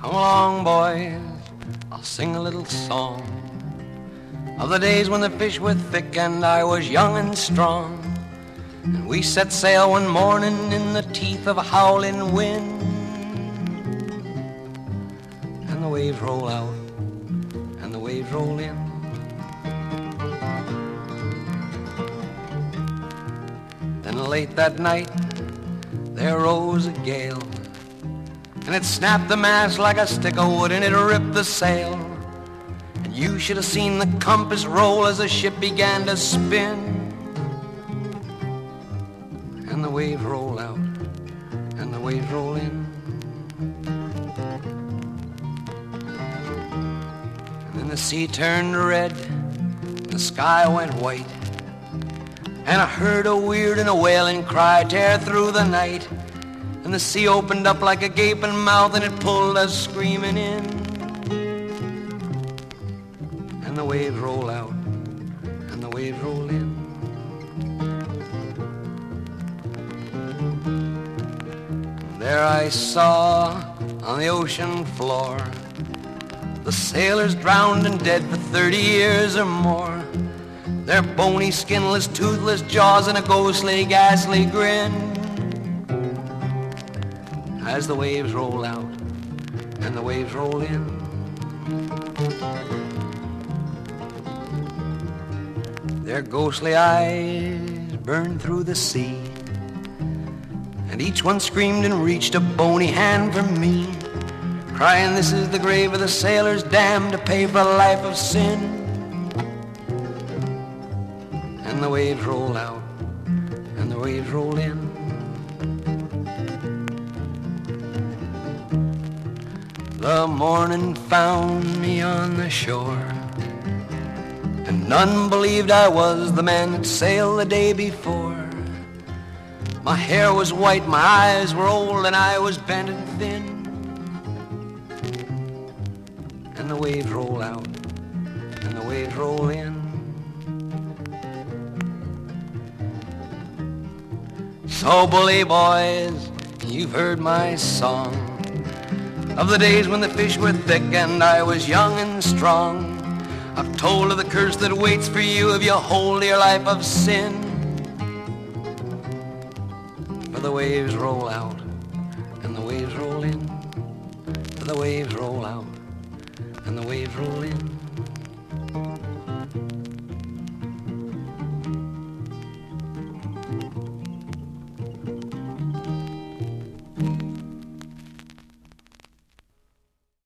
Come along, boys, I'll sing a little song of the days when the fish were thick and I was young and strong. And we set sail one morning in the teeth of a howling wind, and the waves roll out and the waves roll in. Then late that night there rose a gale, and it snapped the mast like a stick of wood, and it ripped the sail. And you should have seen the compass roll as the ship began to spin. And the waves roll out and the waves roll in. And then the sea turned red, the sky went white, and I heard a weird and a wailing cry tear through the night. And the sea opened up like a gaping mouth, and it pulled us screaming in. And the waves roll out and the waves roll in. There I saw on the ocean floor the sailors drowned and dead for 30 years or more, their bony, skinless, toothless jaws and a ghostly, ghastly grin, as the waves roll out and the waves roll in. Their ghostly eyes burned through the sea, and each one screamed and reached a bony hand for me, crying, "This is the grave of the sailors damned to pay for a life of sin." And the waves roll out and the waves roll in. The morning found me on the shore, and none believed I was the man that sailed the day before. My hair was white, my eyes were old, and I was bent and thin. And the waves roll out and the waves roll in. So bully boys, you've heard my song of the days when the fish were thick and I was young and strong. I've told of the curse that waits for you if you hold your life of sin. For the waves roll out and the waves roll in. For the waves roll out and the waves roll in.